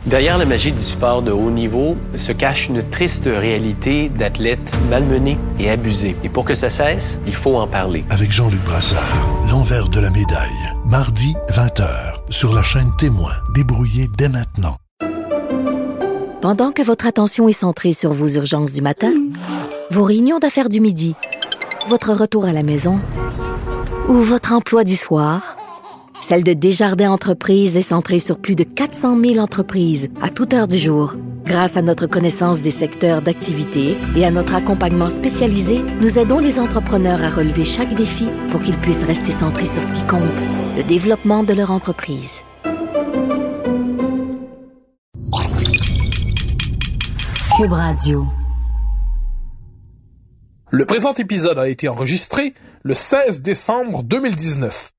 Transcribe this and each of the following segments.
Derrière la magie du sport de haut niveau se cache une triste réalité d'athlètes malmenés et abusés. Et pour que ça cesse, il faut en parler. Avec Jean-Luc Brassard, l'envers de la médaille. Mardi, 20h, sur la chaîne Témoin. Débrouillez dès maintenant. Pendant que votre attention est centrée sur vos urgences du matin, vos réunions d'affaires du midi, votre retour à la maison ou votre emploi du soir, celle de Desjardins Entreprises est centrée sur plus de 400 000 entreprises à toute heure du jour. Grâce à notre connaissance des secteurs d'activité et à notre accompagnement spécialisé, nous aidons les entrepreneurs à relever chaque défi pour qu'ils puissent rester centrés sur ce qui compte, le développement de leur entreprise. Cube Radio. Le présent épisode a été enregistré le 16 décembre 2019.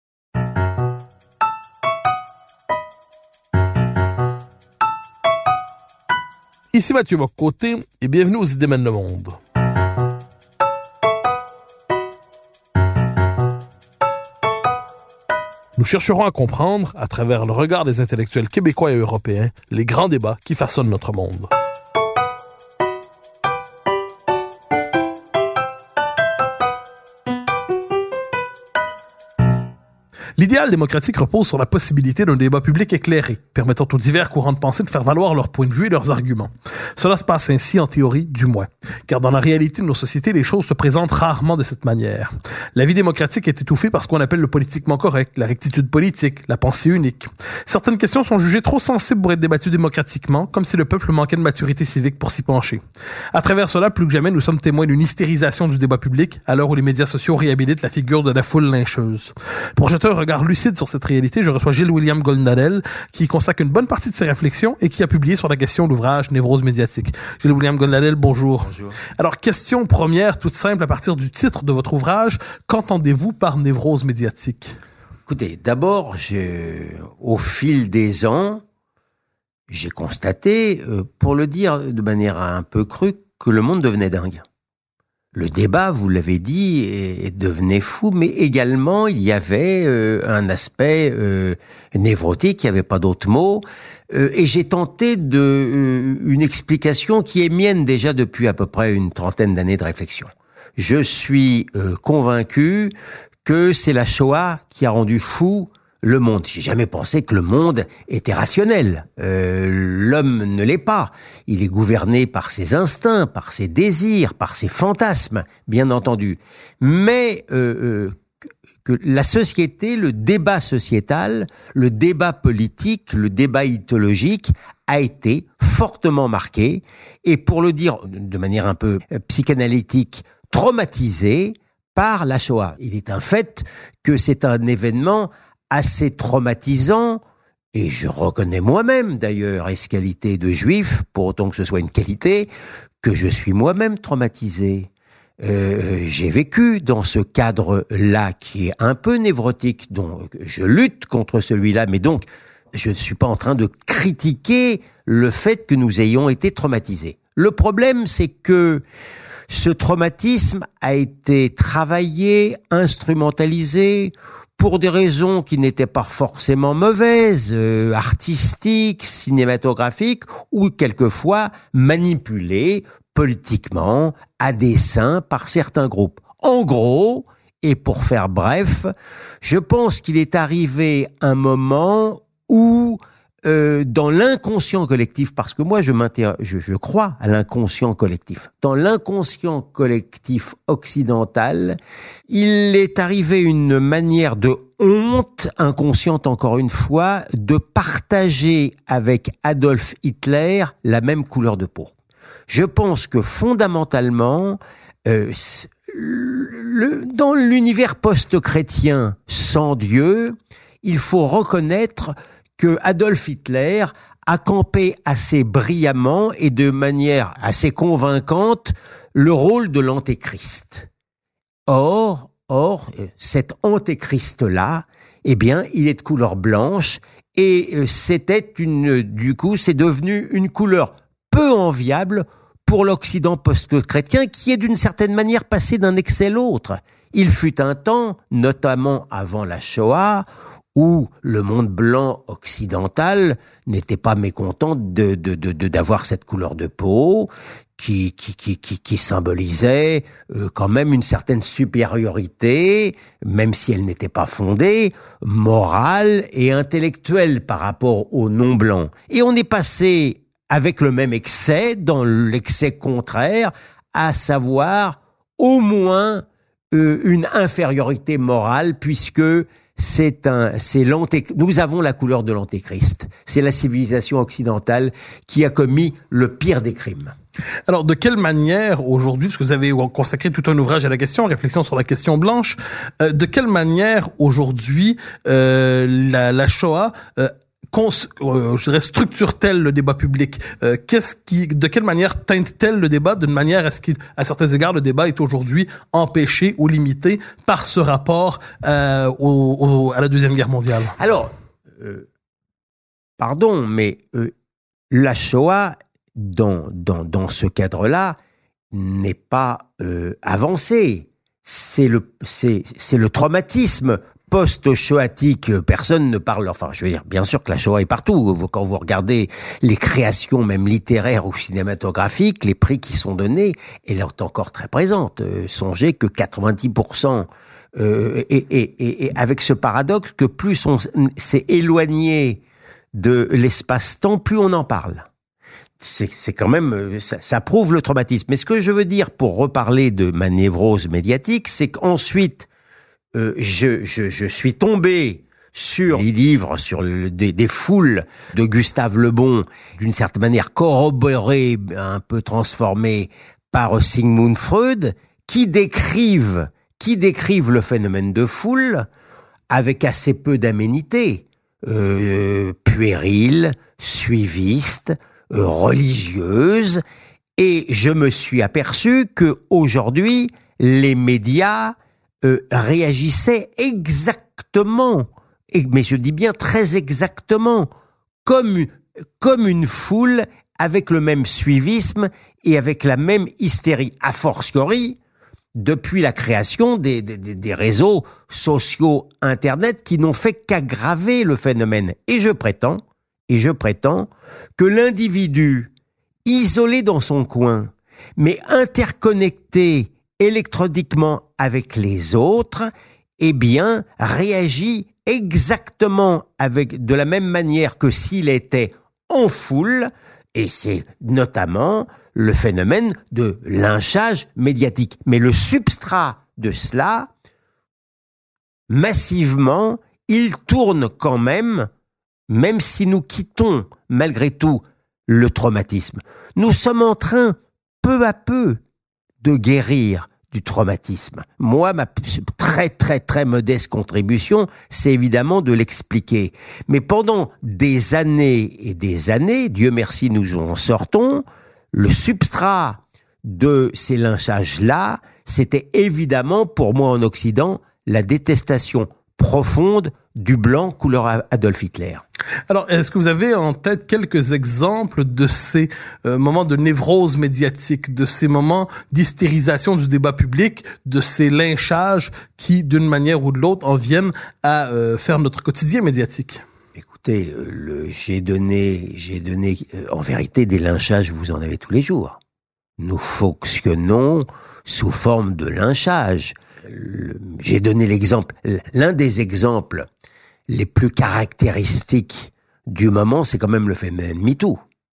Ici Mathieu Bock-Côté et bienvenue aux Idées mènent le monde. Nous chercherons à comprendre, à travers le regard des intellectuels québécois et européens, les grands débats qui façonnent notre monde. L'idéal démocratique repose sur la possibilité d'un débat public éclairé, permettant aux divers courants de pensée de faire valoir leurs points de vue et leurs arguments. Cela se passe ainsi en théorie, du moins. Car dans la réalité de nos sociétés, les choses se présentent rarement de cette manière. La vie démocratique est étouffée par ce qu'on appelle le politiquement correct, la rectitude politique, la pensée unique. Certaines questions sont jugées trop sensibles pour être débattues démocratiquement, comme si le peuple manquait de maturité civique pour s'y pencher. À travers cela, plus que jamais, nous sommes témoins d'une hystérisation du débat public, à l'heure où les médias sociaux réhabilitent la figure de la foule lyncheuse. Pour jeter un regard lucide sur cette réalité, je reçois Gilles-William Goldnadel, qui consacre une bonne partie de ses réflexions et qui a publié sur la question l'ouvrage Névrose médiatique. Gilles-William Goldnadel, bonjour. Bonjour. Alors, question première, toute simple, à partir du titre de votre ouvrage, qu'entendez-vous par névrose médiatique? Écoutez, d'abord, au fil des ans, j'ai constaté, pour le dire de manière un peu crue, que le monde devenait dingue. Le débat, vous l'avez dit, devenait fou, mais également il y avait un aspect névrotique, il n'y avait pas d'autre mot, et j'ai tenté une explication qui est mienne déjà depuis à peu près une trentaine d'années de réflexion. Je suis convaincu que c'est la Shoah qui a rendu fou le monde. J'ai jamais pensé que le monde était rationnel. L'homme ne l'est pas. Il est gouverné par ses instincts, par ses désirs, par ses fantasmes, bien entendu. Mais que la société, le débat sociétal, le débat politique, le débat idéologique a été fortement marqué et, pour le dire de manière un peu psychanalytique, traumatisé par la Shoah. Il est un fait que c'est un événement assez traumatisant, et je reconnais moi-même d'ailleurs, est-ce qualité de juif, pour autant que ce soit une qualité, que je suis moi-même traumatisé. J'ai vécu dans ce cadre-là qui est un peu névrotique, donc je lutte contre celui-là, mais donc je ne suis pas en train de critiquer le fait que nous ayons été traumatisés. Le problème, c'est que ce traumatisme a été travaillé, instrumentalisé, pour des raisons qui n'étaient pas forcément mauvaises, artistiques, cinématographiques, ou quelquefois manipulées politiquement, à dessein, par certains groupes. En gros, et pour faire bref, je pense qu'il est arrivé un moment où, dans l'inconscient collectif, parce que moi je crois à l'inconscient collectif, dans l'inconscient collectif occidental, il est arrivé une manière de honte, inconsciente encore une fois, de partager avec Adolf Hitler la même couleur de peau. Je pense que fondamentalement, dans l'univers post-chrétien sans Dieu, il faut reconnaître que Adolf Hitler a campé assez brillamment et de manière assez convaincante le rôle de l'antéchrist. Or, cet antéchrist-là, eh bien, il est de couleur blanche et c'est devenu une couleur peu enviable pour l'Occident post-chrétien qui est d'une certaine manière passé d'un excès à l'autre. Il fut un temps, notamment avant la Shoah, où le monde blanc occidental n'était pas mécontent d'avoir cette couleur de peau qui symbolisait quand même une certaine supériorité, même si elle n'était pas fondée, morale et intellectuelle par rapport aux non-blancs. Et on est passé avec le même excès, dans l'excès contraire, à savoir au moins une infériorité morale, puisque nous avons la couleur de l'antéchrist. C'est la civilisation occidentale qui a commis le pire des crimes. Alors, de quelle manière aujourd'hui, parce que vous avez consacré tout un ouvrage à la question, réflexion sur la question blanche, de quelle manière aujourd'hui la Shoah je dirais, structure-t-elle le débat public? De quelle manière teinte-t-elle le débat d'une manière à ce qu'à certains égards, le débat est aujourd'hui empêché ou limité par ce rapport à la Deuxième Guerre mondiale? Alors, pardon, mais la Shoah, dans ce cadre-là, n'est pas avancée. C'est le traumatisme post-shoatique, personne ne parle, enfin, je veux dire, bien sûr que la Shoah est partout. Quand vous regardez les créations, même littéraires ou cinématographiques, les prix qui sont donnés, elle est encore très présente. Songez que 90%, et avec ce paradoxe que plus on s'est éloigné de l'espace-temps, plus on en parle. C'est quand même, ça prouve le traumatisme. Mais ce que je veux dire, pour reparler de ma névrose médiatique, c'est qu'ensuite, je suis tombé sur les livres, sur des foules de Gustave Le Bon, d'une certaine manière corroborés, un peu transformés par Sigmund Freud, qui décrivent le phénomène de foule avec assez peu d'aménité, puérile, suiviste, religieuse, et je me suis aperçu que aujourd'hui les médias réagissaient exactement, mais je dis bien très exactement, comme une foule, avec le même suivisme et avec la même hystérie. A fortiori, depuis la création des réseaux sociaux Internet qui n'ont fait qu'aggraver le phénomène. Et je prétends que l'individu, isolé dans son coin, mais interconnecté électroniquement avec les autres, eh bien, réagit exactement de la même manière que s'il était en foule, et c'est notamment le phénomène de lynchage médiatique. Mais le substrat de cela, massivement, il tourne quand même si nous quittons malgré tout le traumatisme. Nous sommes en train, peu à peu, de guérir du traumatisme. Moi, ma très très très modeste contribution, c'est évidemment de l'expliquer. Mais pendant des années et des années, Dieu merci, nous en sortons, le substrat de ces lynchages-là, c'était évidemment, pour moi en Occident, la détestation profonde du blanc couleur Adolf Hitler. Alors, est-ce que vous avez en tête quelques exemples de ces moments de névrose médiatique, de ces moments d'hystérisation du débat public, de ces lynchages qui, d'une manière ou de l'autre, en viennent à faire notre quotidien médiatique? Écoutez, j'ai donné en vérité des lynchages, vous en avez tous les jours. Nous fonctionnons sous forme de lynchage. J'ai donné l'un des exemples les plus caractéristiques du moment, c'est quand même le phénomène MeToo.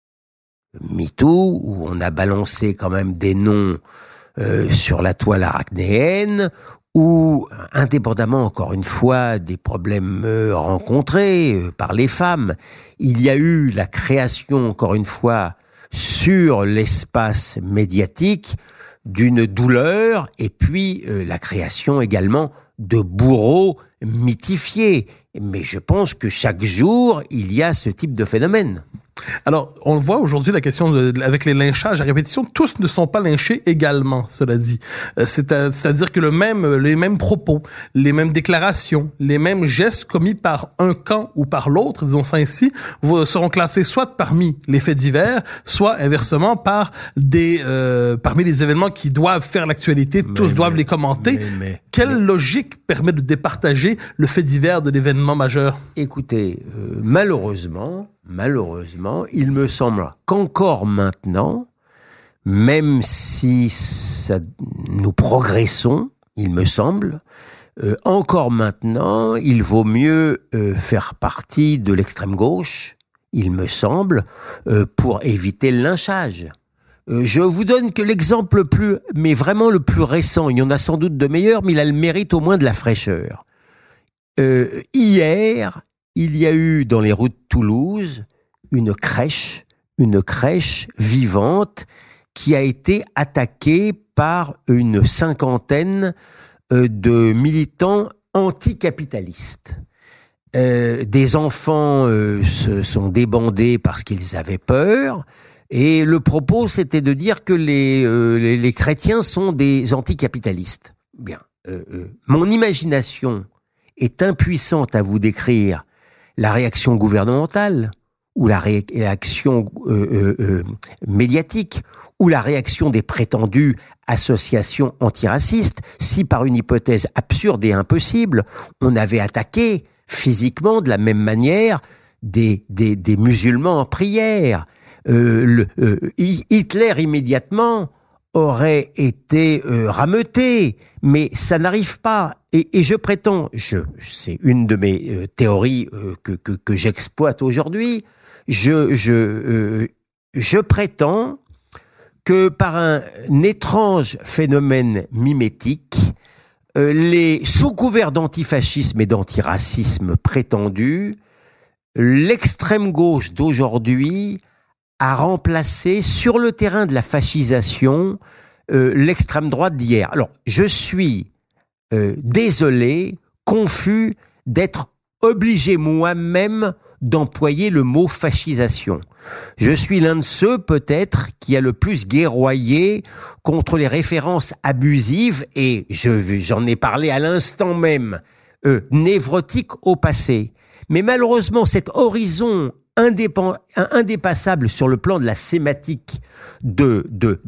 MeToo, où on a balancé quand même des noms sur la toile arachnéenne, où, indépendamment, encore une fois, des problèmes rencontrés par les femmes, il y a eu la création, encore une fois, sur l'espace médiatique, d'une douleur, et puis la création également de bourreaux mythifiés. Mais je pense que chaque jour, il y a ce type de phénomène. Alors, on voit aujourd'hui la question avec les lynchages à répétition, tous ne sont pas lynchés également, cela dit. C'est-à-dire que les mêmes propos, les mêmes déclarations, les mêmes gestes commis par un camp ou par l'autre, disons ça ainsi, seront classés soit parmi les faits divers, soit inversement parmi les événements qui doivent faire l'actualité, tous doivent les commenter. Quelle logique permet de départager le fait divers de l'événement majeur? Écoutez, malheureusement, il me semble qu'encore maintenant, même si nous progressons, il me semble, encore maintenant, il vaut mieux faire partie de l'extrême gauche, il me semble, pour éviter le lynchage. Je vous donne que l'exemple mais vraiment le plus récent, il y en a sans doute de meilleurs, mais il a le mérite au moins de la fraîcheur. Hier, il y a eu dans les rues de Toulouse une crèche vivante qui a été attaquée par une cinquantaine de militants anticapitalistes. Des enfants se sont débandés parce qu'ils avaient peur, et le propos c'était de dire que les chrétiens sont des anticapitalistes. Bien, mon imagination est impuissante à vous décrire la réaction gouvernementale, ou la réaction médiatique, ou la réaction des prétendues associations antiracistes, si par une hypothèse absurde et impossible, on avait attaqué physiquement de la même manière des musulmans en prière. Hitler immédiatement aurait été rameuté, mais ça n'arrive pas. Et je prétends, c'est une de mes théories que j'exploite aujourd'hui, je prétends que par un étrange phénomène mimétique, sous couvert d'antifascisme et d'antiracisme prétendu, l'extrême gauche d'aujourd'hui a remplacé sur le terrain de la fascisation l'extrême droite d'hier. Alors, je suis désolé, confus d'être obligé moi-même d'employer le mot fascisation. Je suis l'un de ceux, peut-être, qui a le plus guerroyé contre les références abusives et, j'en ai parlé à l'instant même, névrotiques au passé. Mais malheureusement, cet horizon indépassable sur le plan de la sématique de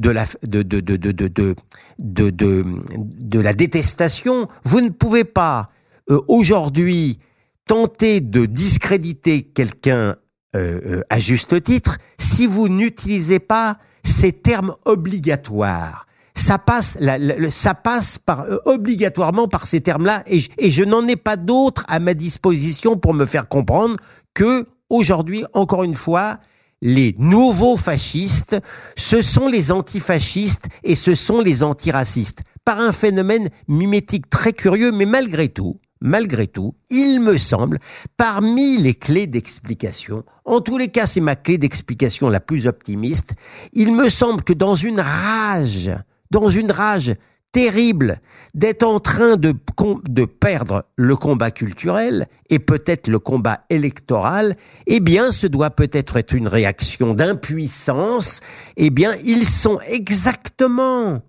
la détestation, vous ne pouvez pas, aujourd'hui, tenter de discréditer quelqu'un à juste titre si vous n'utilisez pas ces termes obligatoires. Ça passe obligatoirement par ces termes-là et je n'en ai pas d'autres à ma disposition pour me faire comprendre que aujourd'hui, encore une fois, les nouveaux fascistes, ce sont les antifascistes et ce sont les antiracistes. Par un phénomène mimétique très curieux, mais malgré tout, il me semble, parmi les clés d'explication, en tous les cas c'est ma clé d'explication la plus optimiste, il me semble que dans une rage terrible d'être en train de perdre le combat culturel et peut-être le combat électoral, eh bien, ce doit peut-être être une réaction d'impuissance. Eh bien, ils sont exactement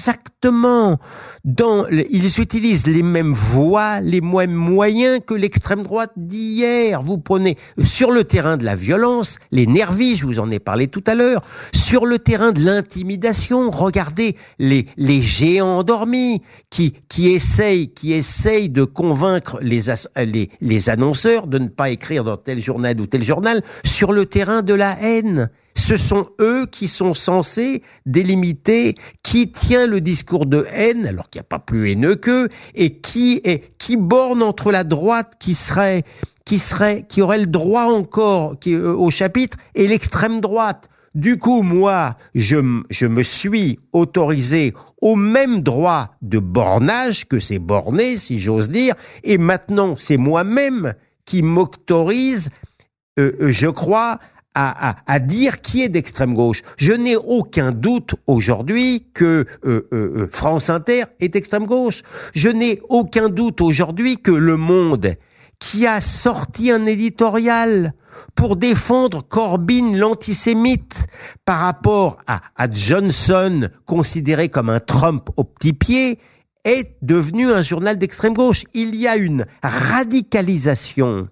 ils utilisent les mêmes voies, les mêmes moyens que l'extrême droite d'hier. Vous prenez sur le terrain de la violence, les nervis, je vous en ai parlé tout à l'heure, sur le terrain de l'intimidation, regardez les géants endormis qui essayent de convaincre les annonceurs de ne pas écrire dans tel journal ou tel journal sur le terrain de la haine. Ce sont eux qui sont censés délimiter qui tient le discours de haine, alors qu'il n'y a pas plus haineux qu'eux, et qui borne entre la droite qui aurait le droit encore au chapitre et l'extrême droite. Du coup, moi, je me suis autorisé au même droit de bornage que c'est borné, si j'ose dire, et maintenant, c'est moi-même qui m'autorise, je crois, à dire qui est d'extrême gauche. Je n'ai aucun doute aujourd'hui que France Inter est extrême gauche. Je n'ai aucun doute aujourd'hui que Le Monde, qui a sorti un éditorial pour défendre Corbyn l'antisémite par rapport à Johnson, considéré comme un Trump au petit pied, est devenu un journal d'extrême gauche. Il y a une radicalisation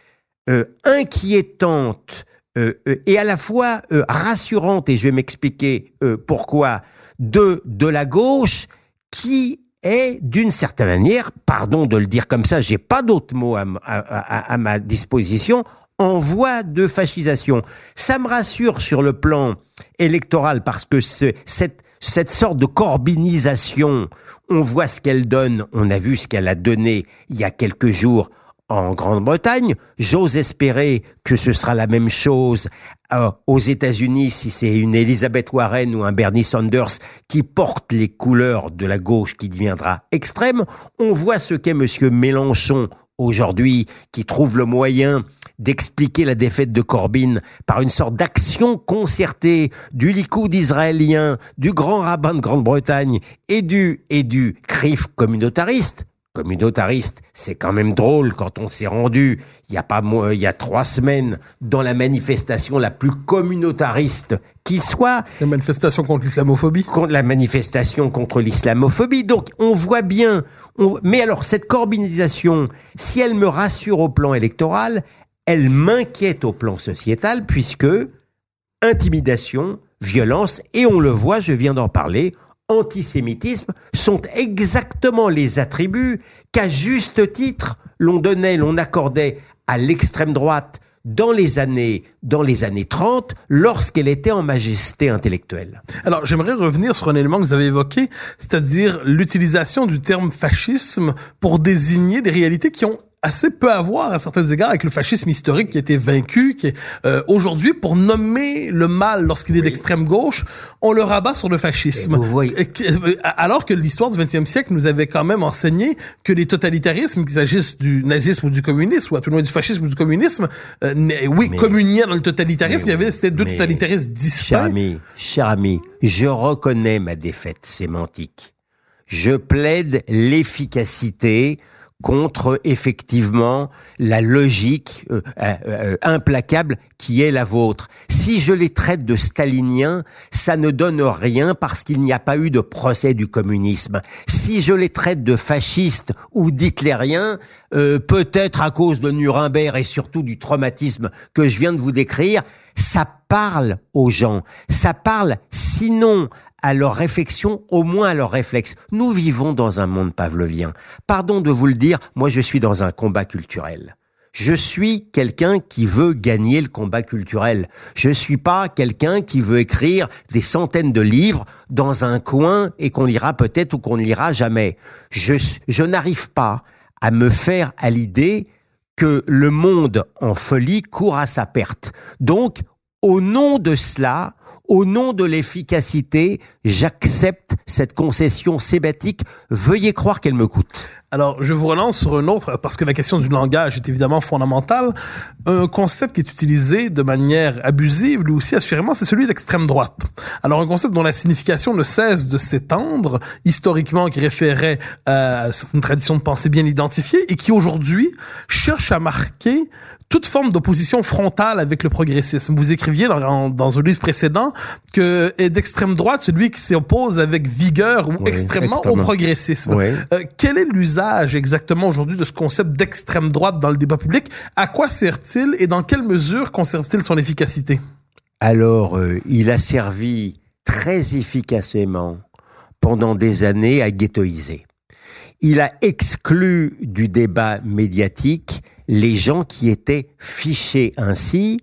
inquiétante et à la fois rassurante, et je vais m'expliquer pourquoi, de la gauche qui est, d'une certaine manière, pardon de le dire comme ça, j'ai pas d'autres mots à ma disposition, en voie de fascisation. Ça me rassure sur le plan électoral parce que cette sorte de corbynisation, on voit ce qu'elle donne, on a vu ce qu'elle a donné il y a quelques jours en Grande-Bretagne. J'ose espérer que ce sera la même chose aux États-Unis si c'est une Elizabeth Warren ou un Bernie Sanders qui porte les couleurs de la gauche qui deviendra extrême. On voit ce qu'est monsieur Mélenchon aujourd'hui, qui trouve le moyen d'expliquer la défaite de Corbyn par une sorte d'action concertée du Likoud israélien, du grand rabbin de Grande-Bretagne et du CRIF communautariste. Communautariste, c'est quand même drôle quand on s'est rendu, il y a 3 semaines, dans la manifestation la plus communautariste qui soit. La manifestation contre l'islamophobie. La manifestation contre l'islamophobie. Donc, on voit bien. Mais alors, cette corbynisation, si elle me rassure au plan électoral, elle m'inquiète au plan sociétal, puisque intimidation, violence, et on le voit, je viens d'en parler, antisémitisme, sont exactement les attributs qu'à juste titre, l'on accordait à l'extrême droite dans les années 30, lorsqu'elle était en majesté intellectuelle. Alors, j'aimerais revenir sur un élément que vous avez évoqué, c'est-à-dire l'utilisation du terme fascisme pour désigner des réalités qui ont assez peu à voir à certains égards avec le fascisme historique qui a été vaincu, qui est aujourd'hui, pour nommer le mal lorsqu'il est d'extrême gauche, on le rabat sur le fascisme. Vous voyez. Alors que l'histoire du XXe siècle nous avait quand même enseigné que les totalitarismes, qu'il s'agisse du nazisme ou du communisme, ou à tout le moins du fascisme ou du communisme, communiaient dans le totalitarisme. C'était deux totalitarismes distincts. Cher ami, je reconnais ma défaite sémantique. Je plaide l'efficacité contre, effectivement, la logique implacable qui est la vôtre. Si je les traite de staliniens, ça ne donne rien parce qu'il n'y a pas eu de procès du communisme. Si je les traite de fascistes ou d'hitlériens, peut-être à cause de Nuremberg et surtout du traumatisme que je viens de vous décrire, ça parle aux gens. Ça parle, sinon à leur réflexion, au moins à leur réflexe. Nous vivons dans un monde pavlovien. Pardon de vous le dire, moi je suis dans un combat culturel. Je suis quelqu'un qui veut gagner le combat culturel. Je suis pas quelqu'un qui veut écrire des centaines de livres dans un coin et qu'on lira peut-être ou qu'on ne lira jamais. Je n'arrive pas à me faire à l'idée que le monde en folie court à sa perte. Donc, au nom de cela, au nom de l'efficacité, j'accepte cette concession sébatique. Veuillez croire qu'elle me coûte. Alors, je vous relance sur un autre, parce que la question du langage est évidemment fondamentale. Un concept qui est utilisé de manière abusive, lui aussi, assurément, c'est celui d'extrême droite. Alors, un concept dont la signification ne cesse de s'étendre, historiquement, qui référait à une tradition de pensée bien identifiée, et qui, aujourd'hui, cherche à marquer toute forme d'opposition frontale avec le progressisme. Vous écriviez dans un livre précédent que est d'extrême droite celui qui s'oppose avec vigueur ou extrêmement au progressisme. Oui. Quel est l'usage exactement aujourd'hui de ce concept d'extrême droite dans le débat public? À quoi sert-il et dans quelle mesure conserve-t-il son efficacité? Alors, il a servi très efficacement pendant des années à ghettoiser. Il a exclu du débat médiatique les gens qui étaient fichés ainsi,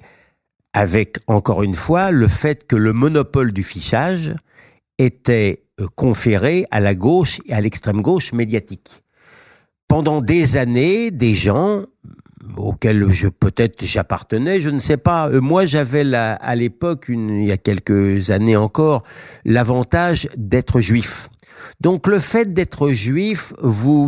avec, encore une fois, le fait que le monopole du fichage était conféré à la gauche et à l'extrême gauche médiatique. Pendant des années, des gens auxquels j'appartenais, je ne sais pas. Moi, j'avais à l'époque, il y a quelques années encore, l'avantage d'être juif. Donc, le fait d'être juif vous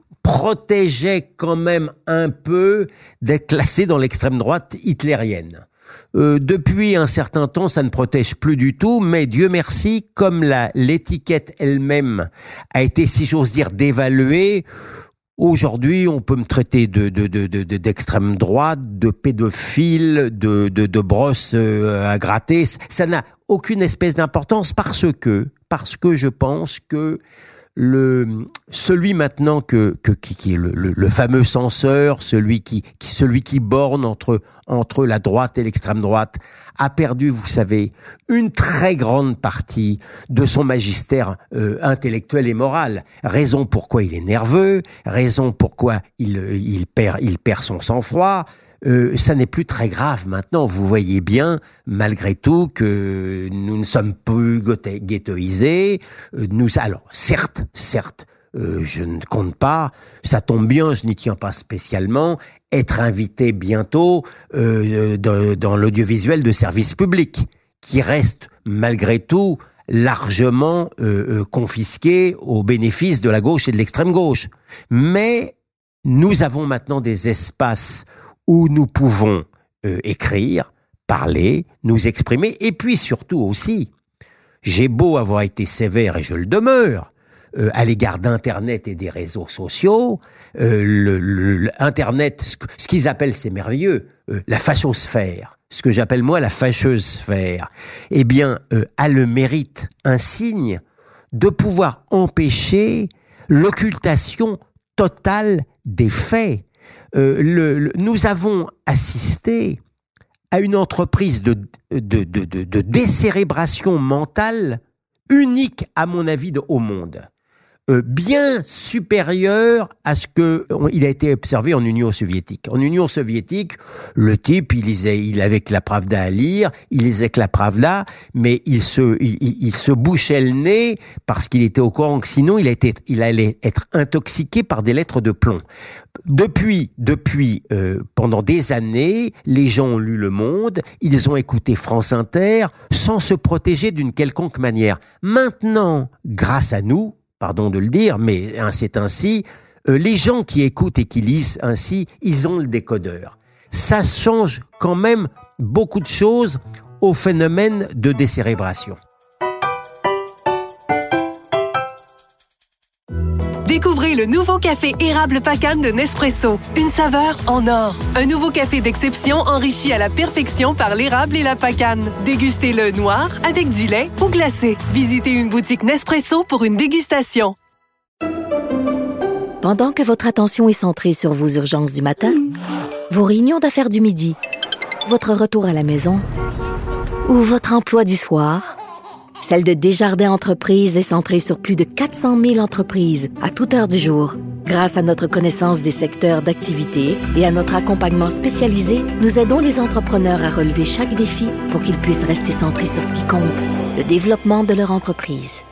protégeait quand même un peu d'être classé dans l'extrême droite hitlérienne. Depuis un certain temps, ça ne protège plus du tout, mais Dieu merci, comme l'étiquette elle-même a été, si j'ose dire, dévaluée, aujourd'hui, on peut me traiter d'extrême droite, de pédophile, de brosse à gratter. Ça n'a aucune espèce d'importance parce que je pense que celui maintenant qui est le fameux censeur, celui qui borne entre la droite et l'extrême droite, a perdu, vous savez, une très grande partie de son magistère intellectuel et moral. Raison pourquoi il est nerveux, raison pourquoi il perd son sang-froid. Ça n'est plus très grave maintenant. Vous voyez bien, malgré tout, que nous ne sommes plus ghettoisés. Alors, certes, je ne compte pas, ça tombe bien, je n'y tiens pas spécialement, être invité bientôt dans l'audiovisuel de service public, qui reste, malgré tout, largement confisqué au bénéfice de la gauche et de l'extrême gauche. Mais nous avons maintenant des espaces où nous pouvons écrire, parler, nous exprimer, et puis surtout aussi, j'ai beau avoir été sévère, et je le demeure, à l'égard d'Internet et des réseaux sociaux, Internet, ce qu'ils appellent, c'est merveilleux, la fachosphère, ce que j'appelle moi la fâcheuse sphère, eh bien, a le mérite insigne de pouvoir empêcher l'occultation totale des faits. Nous avons assisté à une entreprise de décérébration mentale unique, à mon avis, au monde. Bien supérieure à ce qu'il a été observé en Union soviétique. En Union soviétique, le type, il avait que la Pravda à lire, il lisait que la Pravda, mais il se bouchait le nez parce qu'il était au courant que sinon il allait être intoxiqué par des lettres de plomb. Depuis, pendant des années, les gens ont lu Le Monde, ils ont écouté France Inter, sans se protéger d'une quelconque manière. Maintenant, grâce à nous, pardon de le dire, mais c'est ainsi, les gens qui écoutent et qui lisent ainsi, ils ont le décodeur. Ça change quand même beaucoup de choses au phénomène de décérébration. Découvrez le nouveau café érable Pacane de Nespresso. Une saveur en or. Un nouveau café d'exception enrichi à la perfection par l'érable et la pacane. Dégustez-le noir, avec du lait ou glacé. Visitez une boutique Nespresso pour une dégustation. Pendant que votre attention est centrée sur vos urgences du matin, vos réunions d'affaires du midi, votre retour à la maison ou votre emploi du soir, celle de Desjardins Entreprises est centrée sur plus de 400 000 entreprises à toute heure du jour. Grâce à notre connaissance des secteurs d'activité et à notre accompagnement spécialisé, nous aidons les entrepreneurs à relever chaque défi pour qu'ils puissent rester centrés sur ce qui compte, le développement de leur entreprise.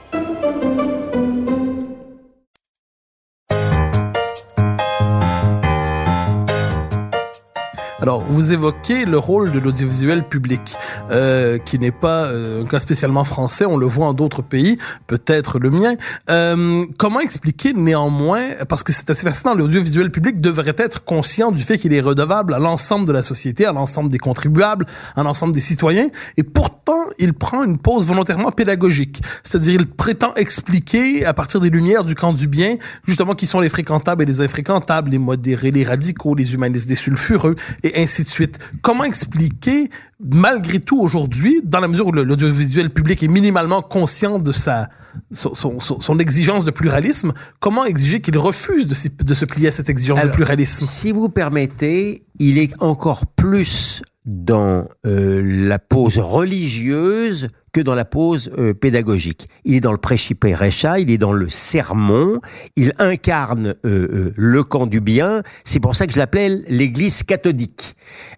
Alors, vous évoquez le rôle de l'audiovisuel public, qui n'est pas un cas spécialement français, on le voit en d'autres pays, peut-être le mien. Comment expliquer néanmoins, parce que c'est assez fascinant, l'audiovisuel public devrait être conscient du fait qu'il est redevable à l'ensemble de la société, à l'ensemble des contribuables, à l'ensemble des citoyens, et pourtant, il prend une pause volontairement pédagogique. C'est-à-dire, il prétend expliquer, à partir des lumières du camp du bien, justement, qui sont les fréquentables et les infréquentables, les modérés, les radicaux, les humanistes, des sulfureux, et ainsi de suite. Comment expliquer, malgré tout aujourd'hui, dans la mesure où l'audiovisuel public est minimalement conscient de son exigence de pluralisme, comment exiger qu'il refuse de se plier à cette exigence de pluralisme? Si vous permettez, il est encore plus dans la pose religieuse que dans la pose pédagogique. Il est dans le prêchiper recha, il est dans le sermon, il incarne le camp du bien. C'est pour ça que je l'appelle l'Église cathodique.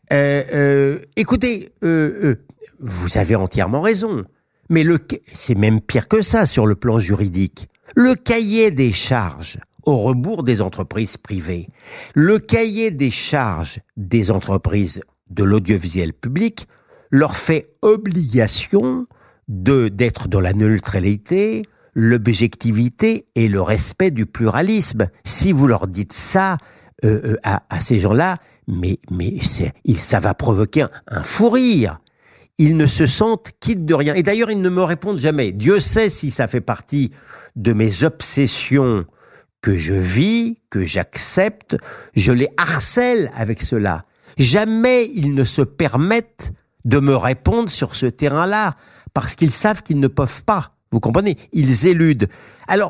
Écoutez, vous avez entièrement raison, mais c'est même pire que ça sur le plan juridique. Le cahier des charges, au rebours des entreprises privées, le cahier des charges des entreprises de l'audiovisuel public leur fait obligation d'être dans la neutralité, l'objectivité et le respect du pluralisme. Si vous leur dites ça à ces gens-là, ça va provoquer un fou rire. Ils ne se sentent quittes de rien. Et d'ailleurs, ils ne me répondent jamais. Dieu sait si ça fait partie de mes obsessions que je vis, que j'accepte. Je les harcèle avec cela. Jamais ils ne se permettent de me répondre sur ce terrain-là, parce qu'ils savent qu'ils ne peuvent pas. Vous comprenez? Ils éludent. Alors,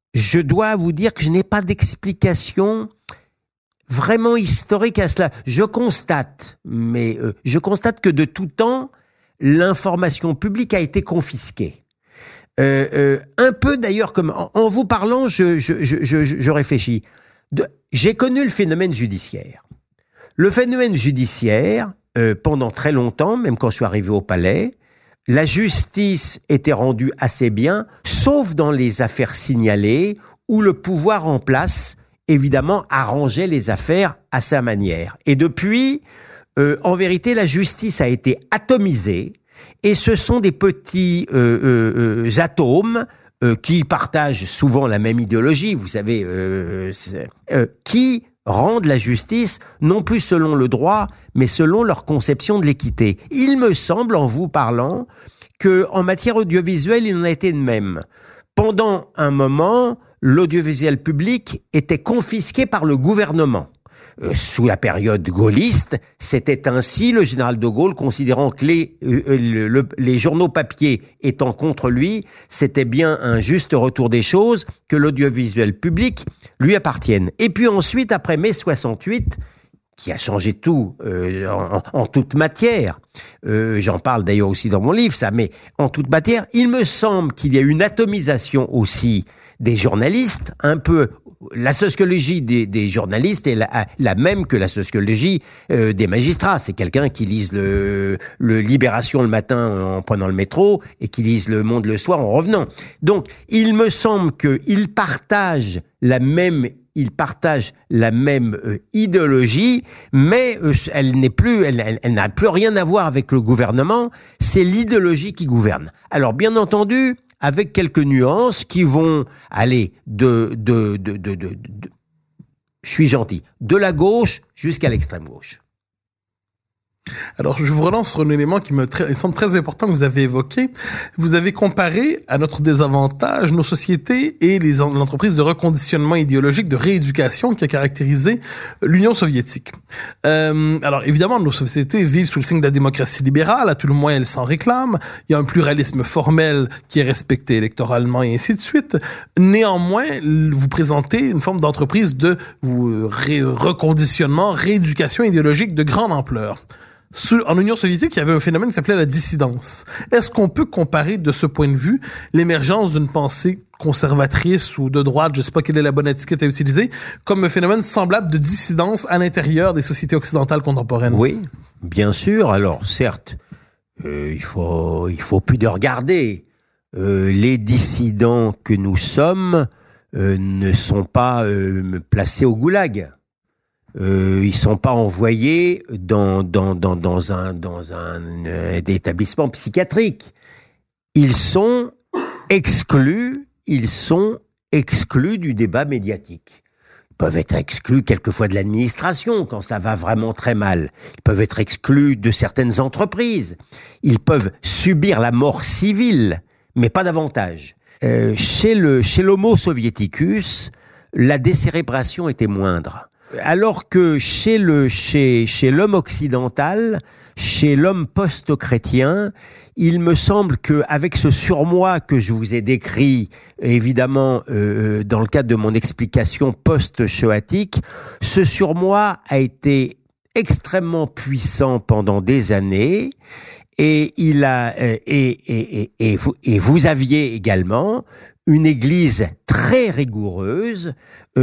je dois vous dire que je n'ai pas d'explication vraiment historique à cela. Je constate que de tout temps, l'information publique a été confisquée. Un peu d'ailleurs, comme en vous parlant, je réfléchis. J'ai connu le phénomène judiciaire. Le phénomène judiciaire, pendant très longtemps, même quand je suis arrivé au palais, la justice était rendue assez bien, sauf dans les affaires signalées, où le pouvoir en place, évidemment, arrangeait les affaires à sa manière. Et depuis, en vérité, la justice a été atomisée, et ce sont des petits atomes qui partagent souvent la même idéologie, vous savez, qui rendent la justice non plus selon le droit, mais selon leur conception de l'équité. Il me semble, en vous parlant, que en matière audiovisuelle, il en a été de même. Pendant un moment, l'audiovisuel public était confisqué par le gouvernement. Sous la période gaulliste, c'était ainsi, le général de Gaulle, considérant que les journaux papier étant contre lui, c'était bien un juste retour des choses, que l'audiovisuel public lui appartienne. Et puis ensuite, après mai 68, qui a changé tout en toute matière, j'en parle d'ailleurs aussi dans mon livre, ça, mais en toute matière, il me semble qu'il y a une atomisation aussi des journalistes, un peu. La sociologie des journalistes est la même que la sociologie des magistrats. C'est quelqu'un qui lise le Libération le matin en prenant le métro et qui lise Le Monde le soir en revenant. Donc, il me semble qu'ils partagent la même idéologie, mais elle n'a plus rien à voir avec le gouvernement. C'est l'idéologie qui gouverne. Alors, bien entendu, avec quelques nuances qui vont aller je suis gentil, de la gauche jusqu'à l'extrême gauche. Alors, je vous relance sur un élément qui me semble très important que vous avez évoqué. Vous avez comparé à notre désavantage nos sociétés et l'entreprise de reconditionnement idéologique, de rééducation qui a caractérisé l'Union soviétique. Alors, évidemment, nos sociétés vivent sous le signe de la démocratie libérale, à tout le moins elles s'en réclament. Il y a un pluralisme formel qui est respecté électoralement et ainsi de suite. Néanmoins, vous présentez une forme d'entreprise de reconditionnement, rééducation idéologique de grande ampleur. En Union soviétique, il y avait un phénomène qui s'appelait la dissidence. Est-ce qu'on peut comparer de ce point de vue l'émergence d'une pensée conservatrice ou de droite, je ne sais pas quelle est la bonne étiquette à utiliser, comme un phénomène semblable de dissidence à l'intérieur des sociétés occidentales contemporaines? Oui, bien sûr. Alors, certes, il faut plus de regarder. Les dissidents que nous sommes ne sont pas placés au goulag. Ils sont pas envoyés dans un établissement psychiatrique. Ils sont exclus du débat médiatique. Ils peuvent être exclus quelquefois de l'administration quand ça va vraiment très mal. Ils peuvent être exclus de certaines entreprises. Ils peuvent subir la mort civile, mais pas davantage. Chez l'Homo soviéticus, la décérébration était moindre. Alors que chez l'homme occidental, chez l'homme post-chrétien, il me semble que avec ce surmoi que je vous ai décrit, évidemment dans le cadre de mon explication post-shoatique, ce surmoi a été extrêmement puissant pendant des années. Et vous aviez également une Église très rigoureuse,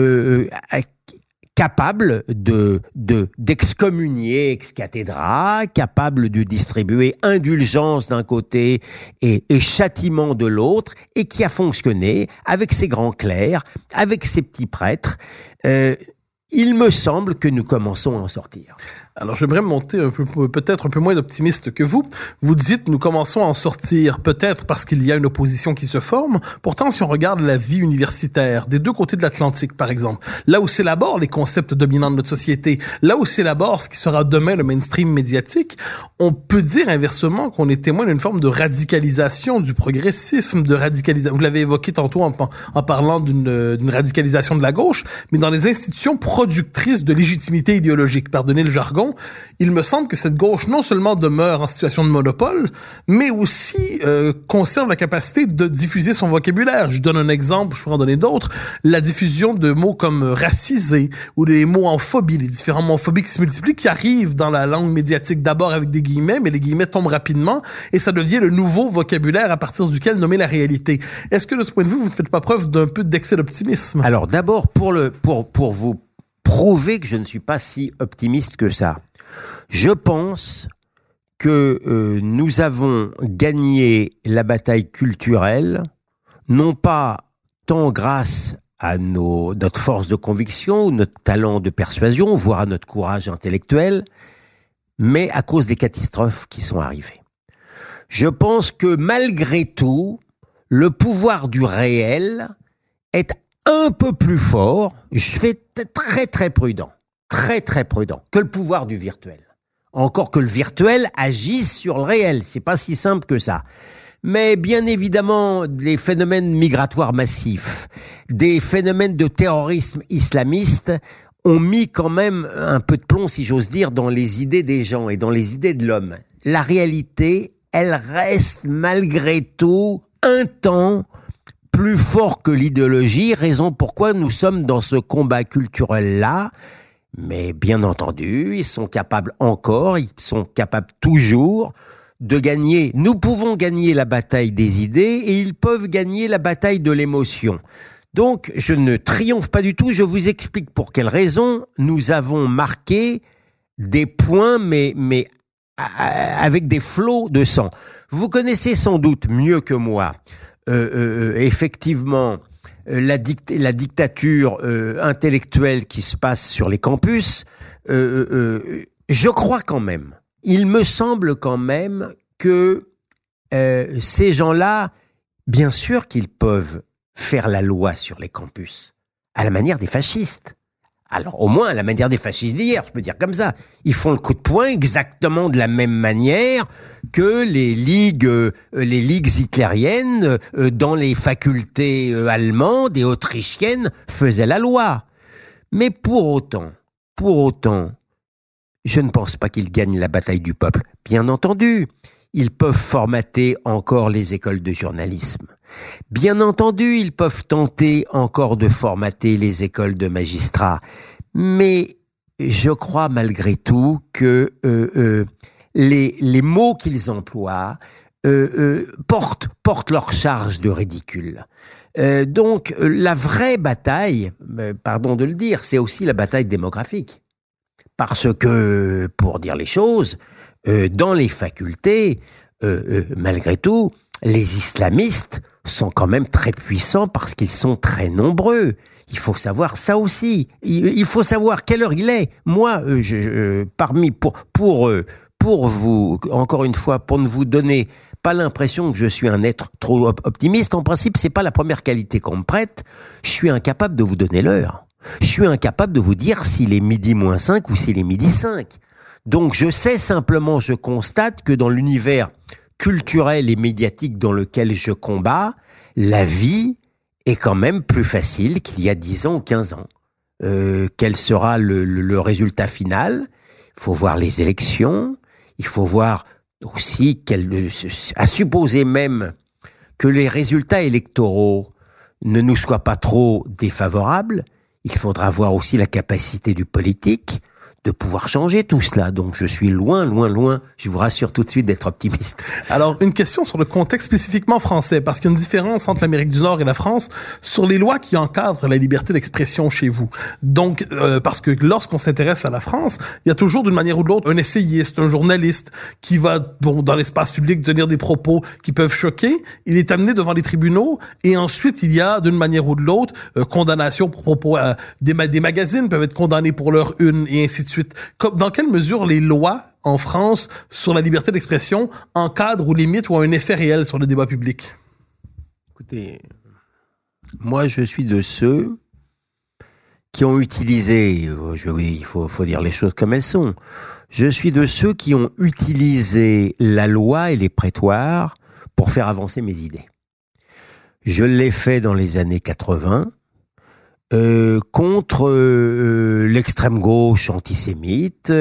capable d'excommunier ex cathedra, capable de distribuer indulgence d'un côté et châtiment de l'autre, et qui a fonctionné avec ses grands clercs, avec ses petits prêtres. Il me semble que nous commençons à en sortir. Alors, j'aimerais monter peut-être un peu moins optimiste que vous. Vous dites, nous commençons à en sortir, peut-être parce qu'il y a une opposition qui se forme. Pourtant, si on regarde la vie universitaire, des deux côtés de l'Atlantique, par exemple, là où s'élaborent les concepts dominants de notre société, là où s'élabore ce qui sera demain le mainstream médiatique, on peut dire inversement qu'on est témoin d'une forme de radicalisation du progressisme, vous l'avez évoqué tantôt en parlant d'une radicalisation de la gauche, mais dans les institutions productrices de légitimité idéologique. Pardonnez le jargon, raison, il me semble que cette gauche non seulement demeure en situation de monopole, mais aussi conserve la capacité de diffuser son vocabulaire. Je donne un exemple, je pourrais en donner d'autres. La diffusion de mots comme racisé ou des mots en phobie, les différents mots en phobie qui se multiplient, qui arrivent dans la langue médiatique d'abord avec des guillemets, mais les guillemets tombent rapidement et ça devient le nouveau vocabulaire à partir duquel nommer la réalité. Est-ce que de ce point de vue, vous ne faites pas preuve d'un peu d'excès d'optimisme? Alors d'abord, pour vous prouver que je ne suis pas si optimiste que ça, je pense que nous avons gagné la bataille culturelle, non pas tant grâce à notre force de conviction ou notre talent de persuasion, voire à notre courage intellectuel, mais à cause des catastrophes qui sont arrivées. Je pense que malgré tout, le pouvoir du réel est un peu plus fort, je vais être très très prudent, que le pouvoir du virtuel. Encore que le virtuel agisse sur le réel, c'est pas si simple que ça. Mais bien évidemment, les phénomènes migratoires massifs, des phénomènes de terrorisme islamiste ont mis quand même un peu de plomb, si j'ose dire, dans les idées des gens et dans les idées de l'homme. La réalité, elle reste malgré tout un temps plus fort que l'idéologie, raison pourquoi nous sommes dans ce combat culturel-là. Mais bien entendu, ils sont capables toujours de gagner. Nous pouvons gagner la bataille des idées et ils peuvent gagner la bataille de l'émotion. Donc, je ne triomphe pas du tout, je vous explique pour quelles raisons nous avons marqué des points, mais avec des flots de sang. Vous connaissez sans doute mieux que moi effectivement la dictature intellectuelle qui se passe sur les campus. Je crois quand même, il me semble quand même que ces gens-là, bien sûr qu'ils peuvent faire la loi sur les campus, à la manière des fascistes. Alors, au moins, à la manière des fascistes d'hier, je peux dire comme ça. Ils font le coup de poing exactement de la même manière que les ligues hitlériennes dans les facultés allemandes et autrichiennes faisaient la loi. Mais pour autant, je ne pense pas qu'ils gagnent la bataille du peuple. Bien entendu, ils peuvent formater encore les écoles de journalisme. Bien entendu, ils peuvent tenter encore de formater les écoles de magistrats. Mais je crois malgré tout que les mots qu'ils emploient portent leur charge de ridicule. Donc la vraie bataille, pardon de le dire, c'est aussi la bataille démographique. Parce que, pour dire les choses, dans les facultés, malgré tout, les islamistes sont quand même très puissants parce qu'ils sont très nombreux. Il faut savoir ça aussi. Il faut savoir quelle heure il est. Moi, pour vous, encore une fois, pour ne vous donner pas l'impression que je suis un être trop optimiste, en principe, c'est pas la première qualité qu'on me prête. Je suis incapable de vous donner l'heure. Je suis incapable de vous dire s'il est midi moins 5 ou s'il est midi 5. Donc je constate que dans l'univers culturel et médiatique dans lequel je combats, la vie est quand même plus facile qu'il y a 10 ans ou 15 ans. Quel sera le résultat final? Il faut voir les élections, il faut voir aussi, à supposer même que les résultats électoraux ne nous soient pas trop défavorables, il faudra voir aussi la capacité du politique de pouvoir changer tout cela. Donc je suis loin, je vous rassure tout de suite d'être optimiste. Alors, une question sur le contexte spécifiquement français, parce qu'il y a une différence entre l'Amérique du Nord et la France sur les lois qui encadrent la liberté d'expression chez vous. Donc, parce que lorsqu'on s'intéresse à la France, il y a toujours d'une manière ou de l'autre un essayiste, un journaliste qui va dans l'espace public tenir des propos qui peuvent choquer. Il est amené devant les tribunaux et ensuite il y a d'une manière ou de l'autre condamnation pour propos. Des magazines peuvent être condamnés pour leur une et ainsi de suite. Dans quelle mesure les lois en France sur la liberté d'expression encadrent ou limitent ou ont un effet réel sur le débat public? Écoutez, moi je suis de ceux qui ont utilisé, il faut dire les choses comme elles sont, je suis de ceux qui ont utilisé la loi et les prétoires pour faire avancer mes idées. Je l'ai fait dans les années 80, contre l'extrême gauche antisémite,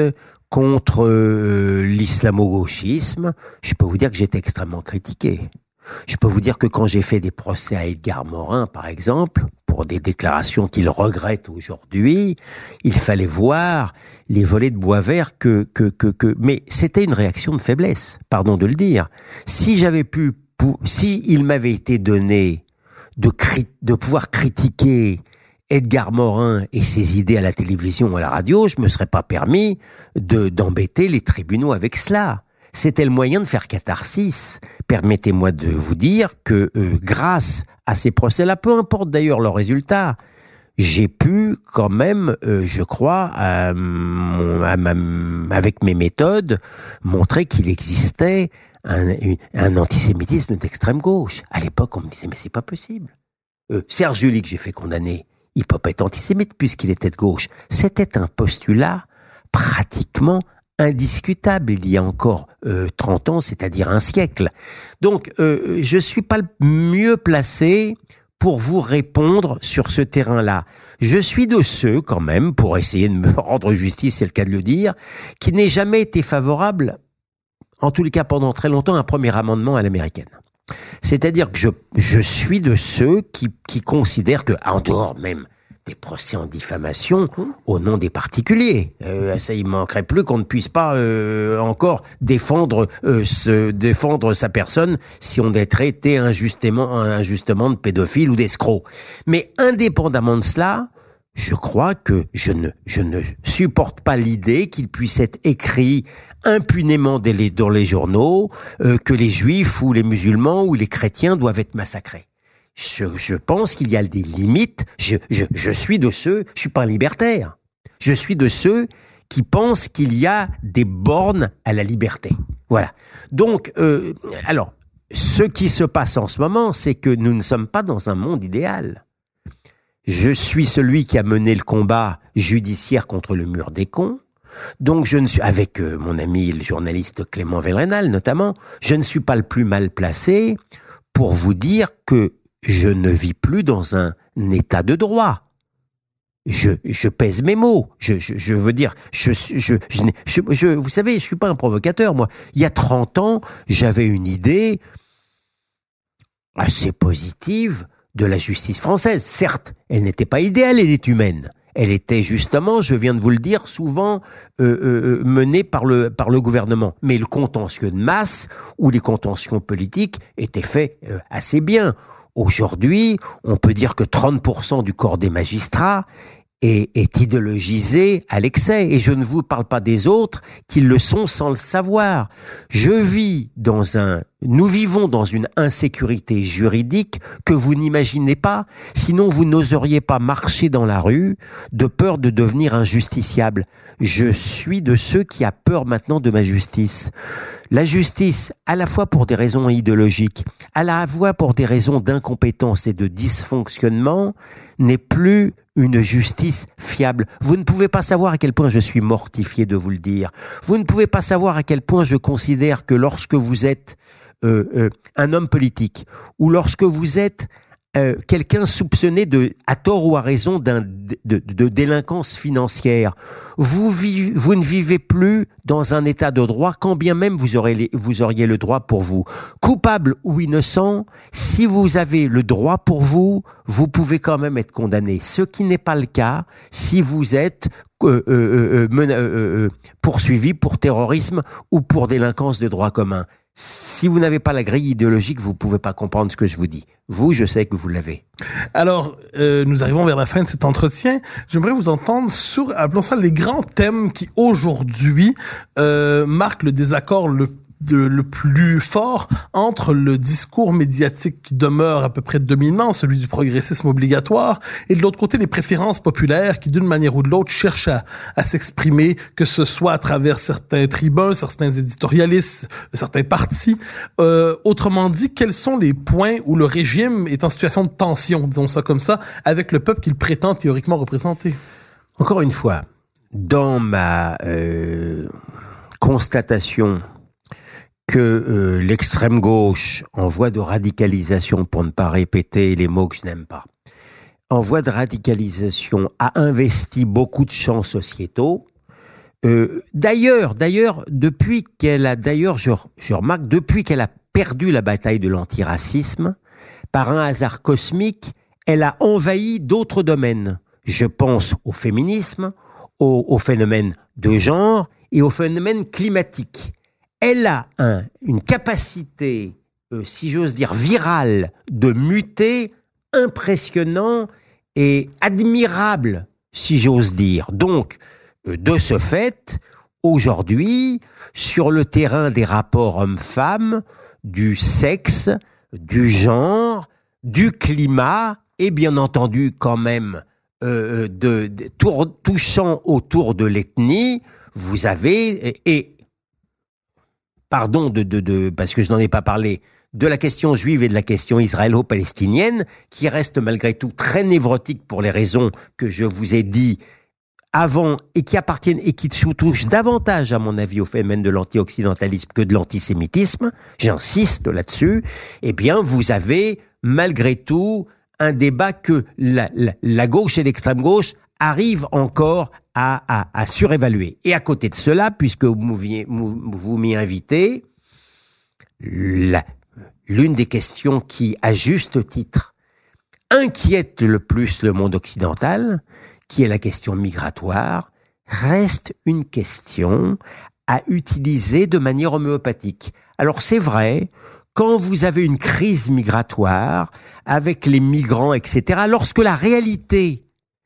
contre l'islamo-gauchisme, je peux vous dire que j'étais extrêmement critiqué. Je peux vous dire que quand j'ai fait des procès à Edgar Morin, par exemple, pour des déclarations qu'il regrette aujourd'hui, il fallait voir les volets de bois vert mais c'était une réaction de faiblesse, pardon de le dire. Si il m'avait été donné de pouvoir critiquer Edgar Morin et ses idées à la télévision ou à la radio, je me serais pas permis d'embêter les tribunaux avec cela. C'était le moyen de faire catharsis. Permettez-moi de vous dire que grâce à ces procès-là, peu importe d'ailleurs leurs résultats, j'ai pu quand même, je crois, avec mes méthodes, montrer qu'il existait un antisémitisme d'extrême gauche. À l'époque, on me disait, mais c'est pas possible. Serge July, que j'ai fait condamner, il peut pas être antisémite puisqu'il était de gauche. C'était un postulat pratiquement indiscutable il y a encore 30 ans, c'est-à-dire un siècle. Donc, je suis pas le mieux placé pour vous répondre sur ce terrain-là. Je suis de ceux, quand même, pour essayer de me rendre justice, c'est le cas de le dire, qui n'ait jamais été favorable, en tous les cas pendant très longtemps, à un premier amendement à l'américaine. C'est-à-dire que je suis de ceux qui considèrent que, en dehors même des procès en diffamation au nom des particuliers. Ça, il manquerait plus qu'on ne puisse pas encore défendre sa personne si on est traité injustement de pédophile ou d'escroc. Mais indépendamment de cela, je crois que je ne supporte pas l'idée qu'il puisse être écrit impunément dans les journaux que les juifs ou les musulmans ou les chrétiens doivent être massacrés. Je pense qu'il y a des limites. Je suis de ceux, je suis pas un libertaire. Je suis de ceux qui pensent qu'il y a des bornes à la liberté. Voilà. Donc, alors, ce qui se passe en ce moment, c'est que nous ne sommes pas dans un monde idéal. Je suis celui qui a mené le combat judiciaire contre le mur des cons. Donc, je ne suis, avec mon ami le journaliste Clément Velrenal notamment, je ne suis pas le plus mal placé pour vous dire que je ne vis plus dans un état de droit. Je pèse mes mots. Je veux dire, vous savez, je suis pas un provocateur, moi. Il y a 30 ans, j'avais une idée assez positive de la justice française. Certes, elle n'était pas idéale, elle est humaine. Elle était justement, je viens de vous le dire, souvent menée par le gouvernement. Mais le contentieux de masse ou les contentieux politiques étaient faits assez bien. Aujourd'hui, on peut dire que 30% du corps des magistrats est idéologisé à l'excès. Et je ne vous parle pas des autres qui le sont sans le savoir. Nous vivons dans une insécurité juridique que vous n'imaginez pas. Sinon, vous n'oseriez pas marcher dans la rue de peur de devenir injusticiable. Je suis de ceux qui a peur maintenant de ma justice. La justice, à la fois pour des raisons idéologiques, à la fois pour des raisons d'incompétence et de dysfonctionnement, n'est plus une justice fiable. Vous ne pouvez pas savoir à quel point je suis mortifié de vous le dire. Vous ne pouvez pas savoir à quel point je considère que lorsque vous êtes un homme politique ou lorsque vous êtes quelqu'un soupçonné à tort ou à raison de délinquance financière, vous ne vivez plus dans un état de droit, quand bien même vous auriez le droit pour vous. Coupable ou innocent, si vous avez le droit pour vous, vous pouvez quand même être condamné. Ce qui n'est pas le cas si vous êtes poursuivi pour terrorisme ou pour délinquance de droit commun. Si vous n'avez pas la grille idéologique, vous ne pouvez pas comprendre ce que je vous dis. Vous, je sais que vous l'avez. Alors, nous arrivons vers la fin de cet entretien. J'aimerais vous entendre sur, appelons ça, les grands thèmes qui, aujourd'hui, marquent le désaccord le plus fort entre le discours médiatique qui demeure à peu près dominant, celui du progressisme obligatoire, et de l'autre côté, les préférences populaires qui, d'une manière ou de l'autre, cherchent à s'exprimer, que ce soit à travers certains tribuns, certains éditorialistes, certains partis. Autrement dit, quels sont les points où le régime est en situation de tension, disons ça comme ça, avec le peuple qu'il prétend théoriquement représenter? Encore une fois, dans ma constatation que l'extrême gauche, en voie de radicalisation, pour ne pas répéter les mots que je n'aime pas, en voie de radicalisation, a investi beaucoup de champs sociétaux. D'ailleurs, depuis qu'elle a, je remarque, depuis qu'elle a perdu la bataille de l'antiracisme, par un hasard cosmique, elle a envahi d'autres domaines. Je pense au féminisme, au phénomène de genre et au phénomène climatique. Elle a une capacité, si j'ose dire, virale de muter, impressionnant et admirable, si j'ose dire. Donc, de ce fait, aujourd'hui, sur le terrain des rapports hommes-femmes, du sexe, du genre, du climat, et bien entendu quand même touchant autour de l'ethnie, vous avez, pardon parce que je n'en ai pas parlé, de la question juive et de la question israélo-palestinienne, qui reste malgré tout très névrotique pour les raisons que je vous ai dit avant et qui appartiennent et qui touchent davantage, à mon avis, au phénomène de l'anti-occidentalisme que de l'antisémitisme, j'insiste là-dessus, eh bien, vous avez malgré tout un débat que la gauche et l'extrême gauche arrivent encore à surévaluer. Et à côté de cela, puisque vous m'y invitez, l'une des questions qui, à juste titre, inquiète le plus le monde occidental, qui est la question migratoire, reste une question à utiliser de manière homéopathique. Alors c'est vrai, quand vous avez une crise migratoire avec les migrants, etc., lorsque la réalité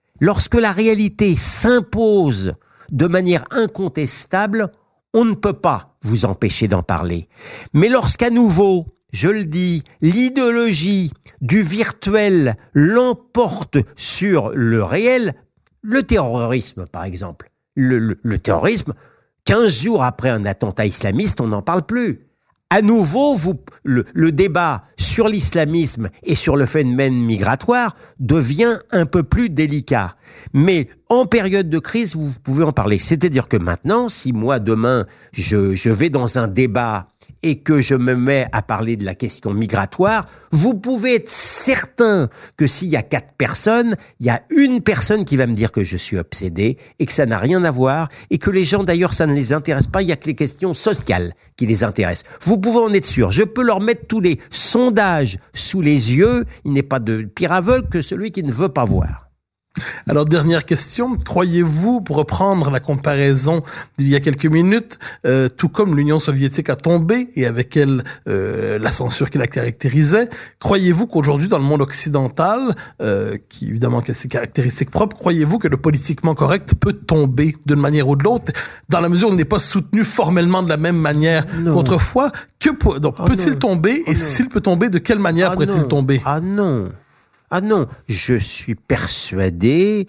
s'impose de manière incontestable, on ne peut pas vous empêcher d'en parler. Mais lorsqu'à nouveau, je le dis, l'idéologie du virtuel l'emporte sur le réel, le terrorisme, par exemple. Le terrorisme, 15 jours après un attentat islamiste, on n'en parle plus. À nouveau, le débat sur l'islamisme et sur le phénomène migratoire devient un peu plus délicat. Mais en période de crise, vous pouvez en parler. C'est-à-dire que maintenant, si moi, demain, je vais dans un débat et que je me mets à parler de la question migratoire, vous pouvez être certain que s'il y a 4 personnes, il y a une personne qui va me dire que je suis obsédé et que ça n'a rien à voir et que les gens, d'ailleurs, ça ne les intéresse pas. Il y a que les questions sociales qui les intéressent. Vous pouvez en être sûr. Je peux leur mettre tous les sondages sous les yeux. Il n'est pas de pire aveugle que celui qui ne veut pas voir. Alors, dernière question. Croyez-vous, pour reprendre la comparaison d'il y a quelques minutes, tout comme l'Union soviétique a tombé et avec elle la censure qui la caractérisait, croyez-vous qu'aujourd'hui, dans le monde occidental, qui évidemment a ses caractéristiques propres, croyez-vous que le politiquement correct peut tomber d'une manière ou de l'autre, dans la mesure où il n'est pas soutenu formellement de la même manière qu'autrefois? Peut-il tomber? Et s'il peut tomber, de quelle manière pourrait-il tomber? Ah non, je suis persuadé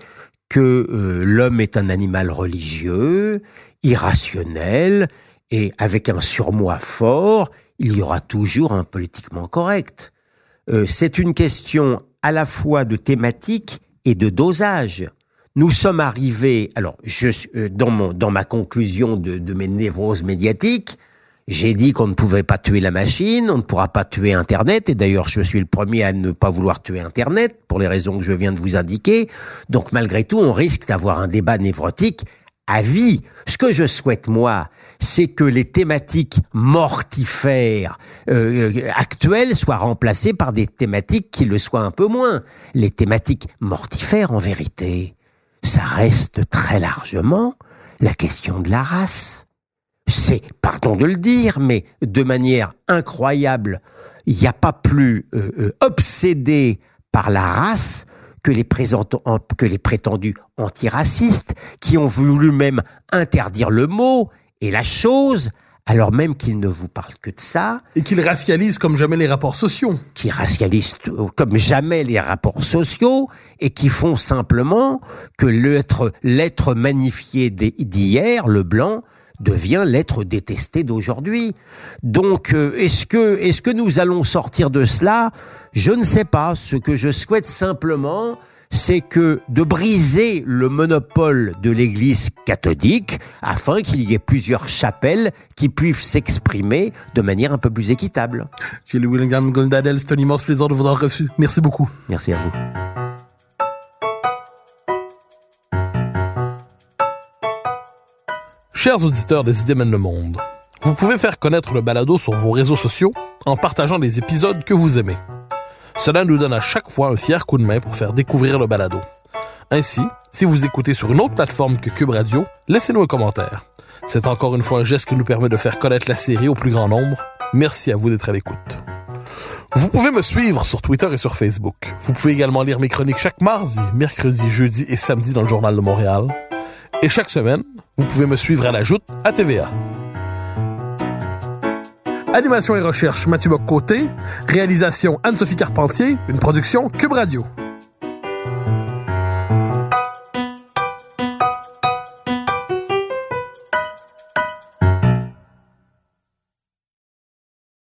que l'homme est un animal religieux, irrationnel, et avec un surmoi fort, il y aura toujours un politiquement correct. C'est une question à la fois de thématique et de dosage. Nous sommes arrivés, alors dans ma conclusion de mes névroses médiatiques, j'ai dit qu'on ne pouvait pas tuer la machine, on ne pourra pas tuer Internet, et d'ailleurs je suis le premier à ne pas vouloir tuer Internet, pour les raisons que je viens de vous indiquer. Donc malgré tout, on risque d'avoir un débat névrotique à vie. Ce que je souhaite, moi, c'est que les thématiques mortifères actuelles soient remplacées par des thématiques qui le soient un peu moins. Les thématiques mortifères, en vérité, ça reste très largement la question de la race. C'est, pardon de le dire, mais de manière incroyable, il n'y a pas plus obsédé par la race que les prétendus antiracistes qui ont voulu même interdire le mot et la chose, alors même qu'ils ne vous parlent que de ça. Et qu'ils racialisent comme jamais les rapports sociaux. Qui racialisent comme jamais les rapports sociaux et qui font simplement que l'être magnifié d'hier, le blanc, devient l'être détesté d'aujourd'hui. Donc, est-ce que nous allons sortir de cela? Je ne sais pas. Ce que je souhaite simplement, c'est que de briser le monopole de l'Église catholique afin qu'il y ait plusieurs chapelles qui puissent s'exprimer de manière un peu plus équitable. Gilles Willingham Goldadel, c'est un immense plaisir de vous avoir reçu. Merci beaucoup. Merci à vous. Chers auditeurs des Idées mènent le monde, vous pouvez faire connaître le balado sur vos réseaux sociaux en partageant les épisodes que vous aimez. Cela nous donne à chaque fois un fier coup de main pour faire découvrir le balado. Ainsi, si vous écoutez sur une autre plateforme que Cube Radio, laissez-nous un commentaire. C'est encore une fois un geste qui nous permet de faire connaître la série au plus grand nombre. Merci à vous d'être à l'écoute. Vous pouvez me suivre sur Twitter et sur Facebook. Vous pouvez également lire mes chroniques chaque mardi, mercredi, jeudi et samedi dans le Journal de Montréal. Et chaque semaine, vous pouvez me suivre à la Joute à TVA. Animation et recherche, Mathieu Bock-Côté. Réalisation, Anne-Sophie Carpentier. Une production Cube Radio.